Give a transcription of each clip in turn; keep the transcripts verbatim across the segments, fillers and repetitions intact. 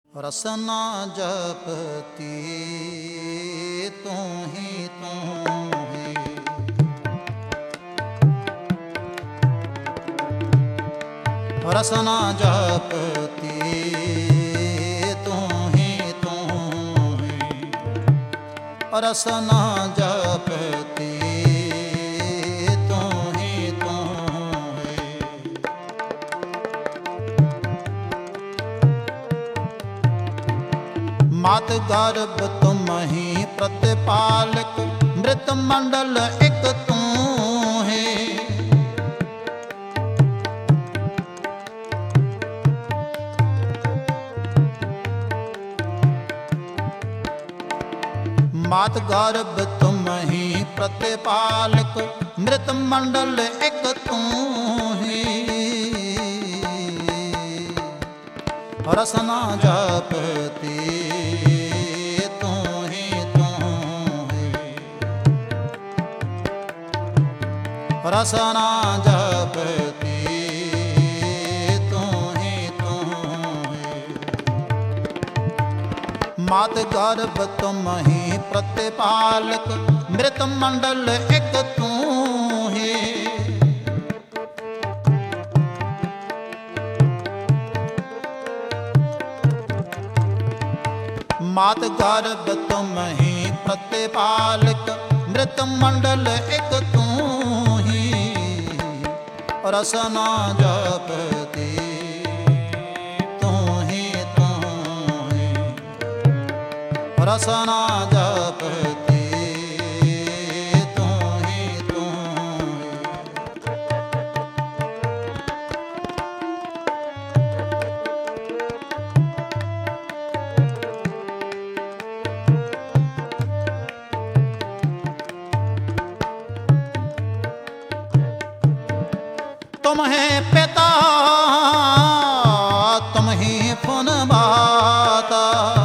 रसना जपती तू ही तू ही, रसना जपती तू ही तू ही, रसना जपती तू ही तू ही। मात गर्भ तुम ही प्रतिपालक, मृत मंडल एक तू है। मात गर्भ तुम ही प्रतिपालक, मृत मंडल एक तू ही। रसना जपती तू ही तू ही, रसना जपती तू ही तू ही। मात गर्भ तुम ही प्रतिपालक, मृत मंडल एक तू ही। मात गर्भ तुम ही प्रतिपालक, मृत मंडल एक तू ही। रसना जपती तू ही तू ही, रसना जपती तू ही तू ही। तुम है पिता तुम ही फुनवाता,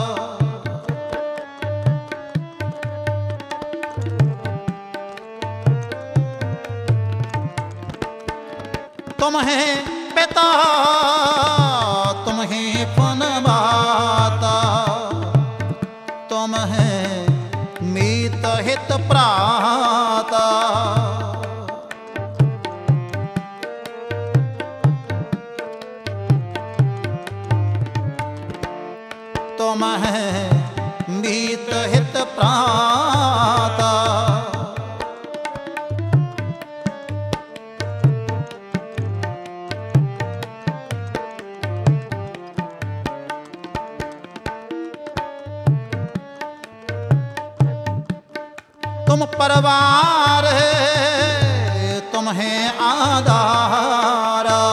तुम है पिता तुम ही फुनवाता, तुम है मीत हित प्राता। तुम है मीत हित प्राता, तुम परवार है तुम है आधारा।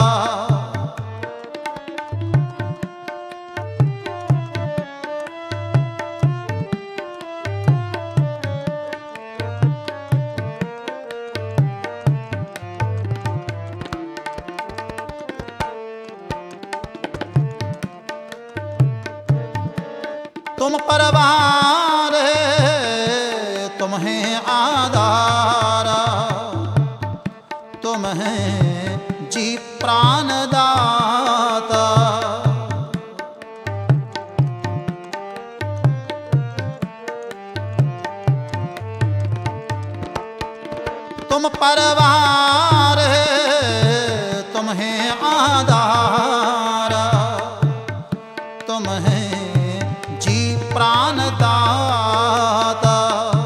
तुम परवार है तुम है आधारा, तुम है जी प्राण दाता। तुम परवार है तुम है आधारा, तुम है जी प्राण दाता।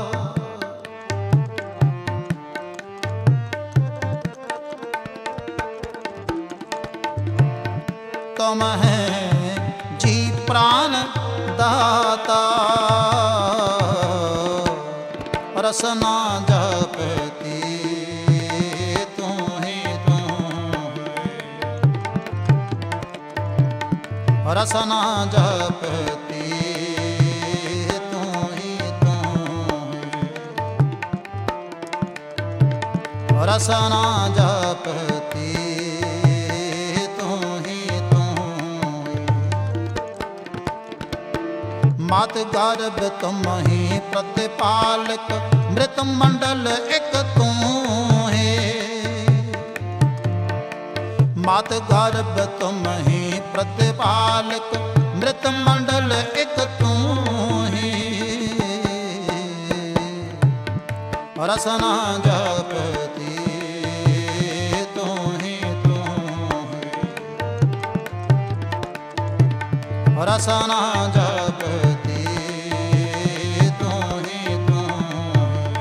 तुम है जी प्राण दाता। रसना जपती तू ही तू ही, रसना जपती तू ही तू ही, रसना जपती तू ही तू ही। मात गर्भ तुम ही प्रतिपालक, मृत मंडल एक तू है। मात गर्भ तुम ही प्रतिपालक, मृत मंडल एक तू ही। रसना जपती तू ही तू है। रसना जपती तू ही तू है।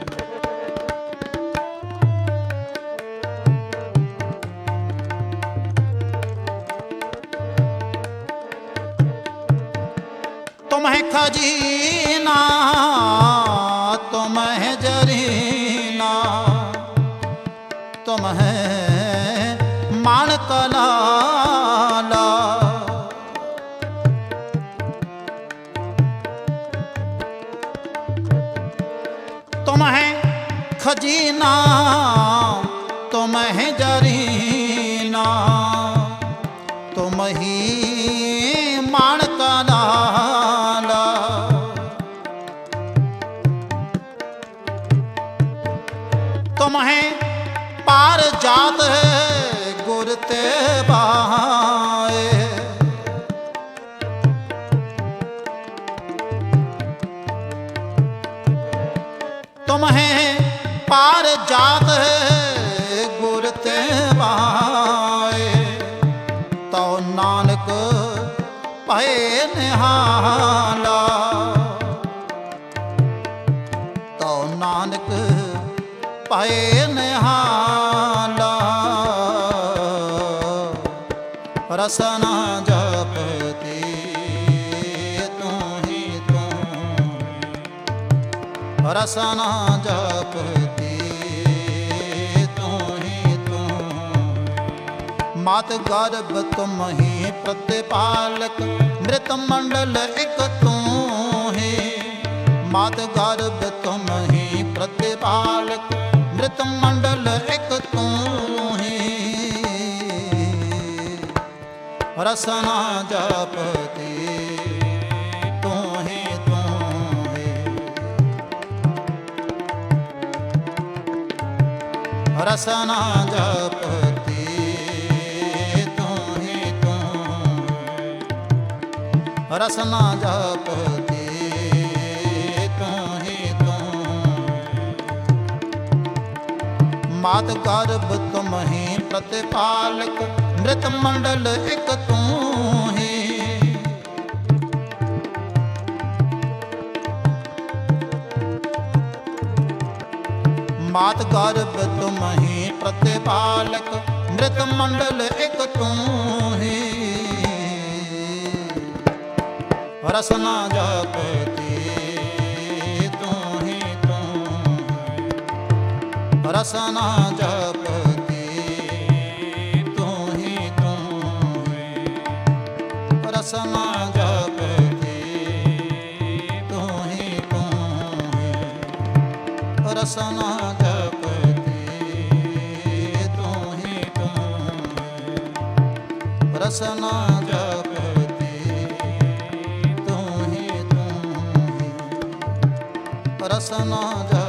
तुम है खजीना तुम है जरीना तुम है माणक लाला। तुम है खजीना तुम है जरीना तुम ही माणक लाला। तुम है पार जात है गुर ते बाए। तुम है पार जात है गुर ते बाए। तो नानक पहे निहाला। तो नानक पहे निहाला। रसना जपती तू ही तू है। रसना जपती तू ही तू है। मात गर्भ तुम ही प्रतिपालक मृत मंडल एक तू है। मात गर्भ तुम ही प्रतिपालक मृत मंडल एक तू ही। रसना जपती तू ही तू है। रसना जपती तू ही तू है। रसना जपती तू ही तू है। मात गर्भ तुम ही प्रतिपालक मृत मंडल एक तू ही। मात गर्भ तुम ही प्रतिपालक मृत मंडल एक तू ही। रसना जपती तू ही तू है। रसना जपती तू ही तू है। रसना जपती तू ही तू है। रसना जपती तू ही तू है। रसना जपती तू ही तू है। रसना जपती